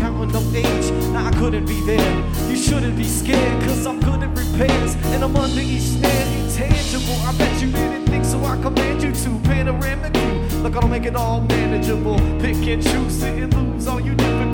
counting no age. Nah, I couldn't be there. You shouldn't be scared, cause I'm good at repairs. And I'm under each snare, intangible. I bet you didn't think so, I command you to. Panoramic view, look, I don't make it all manageable. Pick and choose, sit and lose, all you never